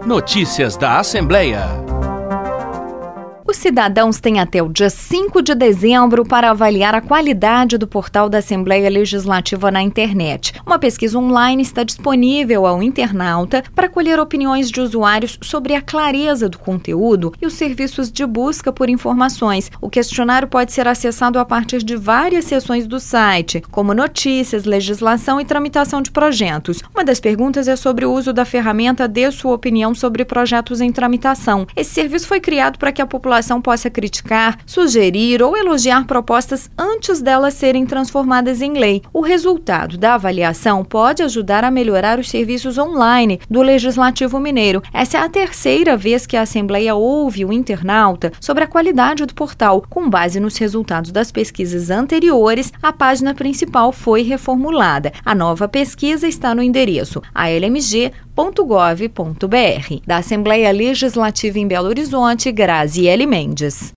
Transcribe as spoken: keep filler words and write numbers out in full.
Notícias da Assembleia. Os cidadãos têm até o dia cinco de dezembro para avaliar a qualidade do portal da Assembleia Legislativa na internet. Uma pesquisa online está disponível ao internauta para colher opiniões de usuários sobre a clareza do conteúdo e os serviços de busca por informações. O questionário pode ser acessado a partir de várias seções do site, como notícias, legislação e tramitação de projetos. Uma das perguntas é sobre o uso da ferramenta Dê Sua Opinião sobre projetos em tramitação. Esse serviço foi criado para que a população possa criticar, sugerir ou elogiar propostas antes delas serem transformadas em lei. O resultado da avaliação pode ajudar a melhorar os serviços online do Legislativo Mineiro. Essa é a terceira vez que a Assembleia ouve o internauta sobre a qualidade do portal. Com base nos resultados das pesquisas anteriores, a página principal foi reformulada. A nova pesquisa está no endereço a l m g ponto gov ponto b r. Da Assembleia Legislativa em Belo Horizonte, Graziele Mendes.